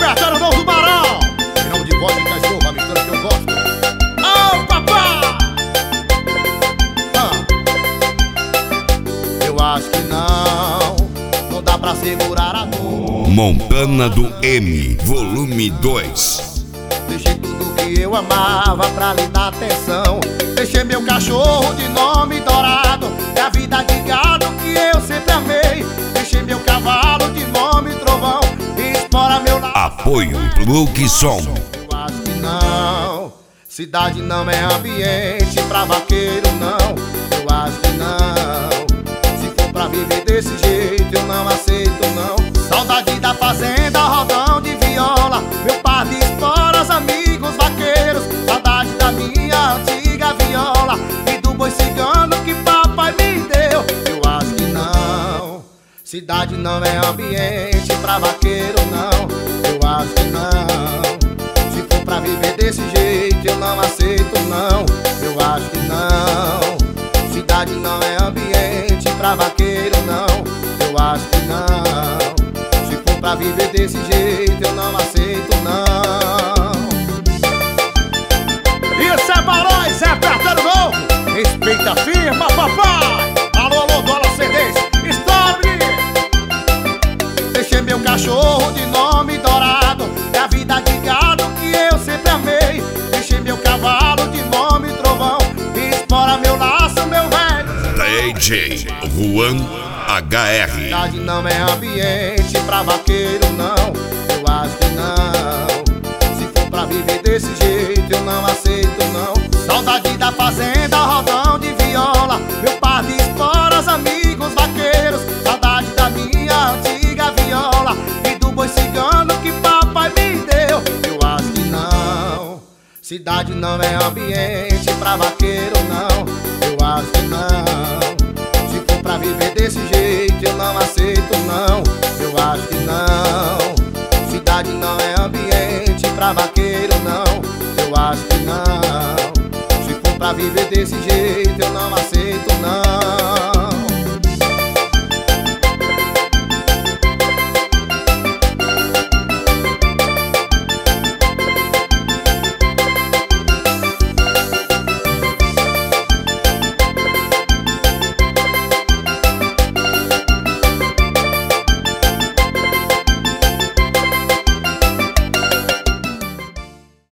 repertório novo do Barão. Em nome de vodka e cachorro, a mistura que eu gosto. Oh, papai! Eu acho que não dá pra segurar a dor. Montana do M, volume 2. Deixei tudo que eu amava pra lhe dar atenção. Deixei meu cachorro de nome Dourado e a vida de gado que eu sempre amei. Deixei meu cavalo de nome Trovão e espora meu lado. Apoio Plug Som. Eu acho que não, cidade não é ambiente pra vaqueiro não. Eu acho que não, se for pra viver desse jeito eu não aceito não. Saudade da fazenda, rodão de viola, meu par de esporas, amigos vaqueiros. Saudade da minha antiga viola e do boi cigano que papai me deu. Eu acho que não, cidade não é ambiente pra vaqueiro não. Eu acho que não, se for pra viver desse jeito eu não aceito não. Eu acho que não, cidade não é ambiente pra vaqueiro não. Eu acho que não, se for pra viver desse jeito eu não aceito não. Isso é Barões, repertório novo. Respeita a firma, papai. Alô, alô, dólar CDs, estoure. Deixei meu cachorro de nome Dourado e a vida de gado que eu sempre amei. Deixei meu cavalo de nome Trovão e espora meu laço, meu velho. DJ Juan HR. Cidade não é ambiente pra vaqueiro não. Eu acho que não, se for pra viver desse jeito eu não aceito não. Saudade da fazenda, rodão de viola, meu par de esporas, amigos vaqueiros. Saudade da minha antiga viola e do boi cigano que papai me deu. Eu acho que não, cidade não é ambiente pra vaqueiro não. Eu acho que não, se for pra viver desse jeito eu não aceito não. Eu acho que não, cidade não é ambiente pra vaqueiro não. Eu acho que não, se for pra viver desse jeito